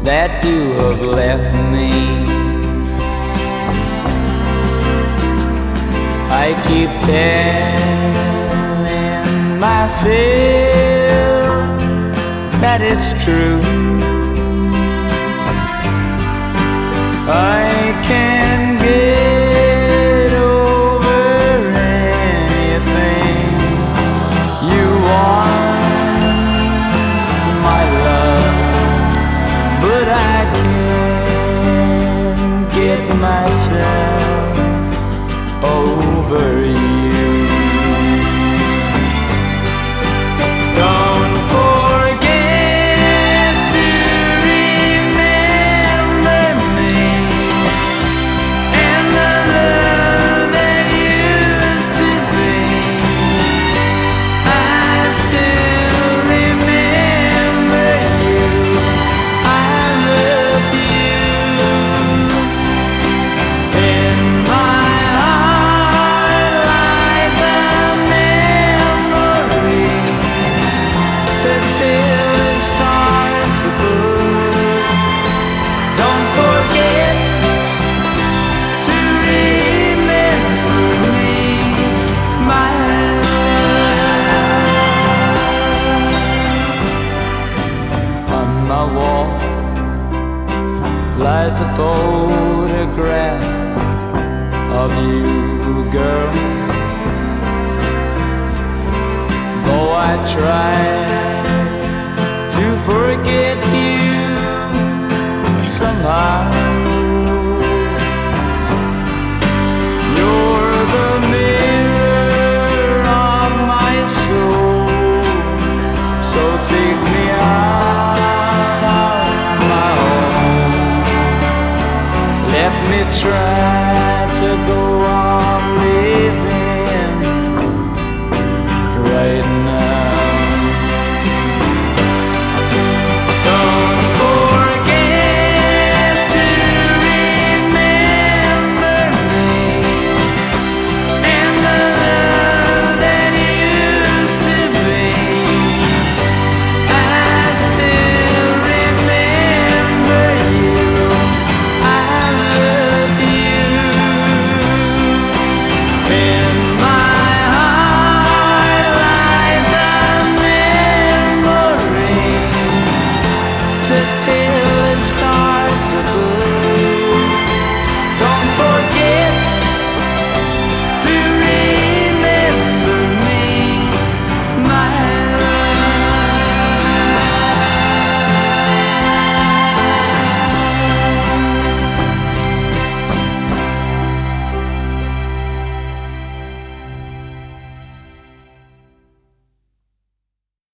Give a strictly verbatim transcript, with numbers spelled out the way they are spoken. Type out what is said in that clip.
that you have left me. I keep telling myself that it's true. I can get over anything you want, my love, but I can't get myself over you. Don't forget to remember me and the love that used to be. I still remember you. I love you. In my heart lies a memory to till the stars above. Don't forget to remember me, my love. On my wall lies a photograph of you, girl. Though I try to forget you somehow, you're the mirror of my soul. So take me out of my home. Let me try to go on living right now. Don't forget to remember me and the love that used to be. I still remember you. I love you. In my heart lies a memory to till the stars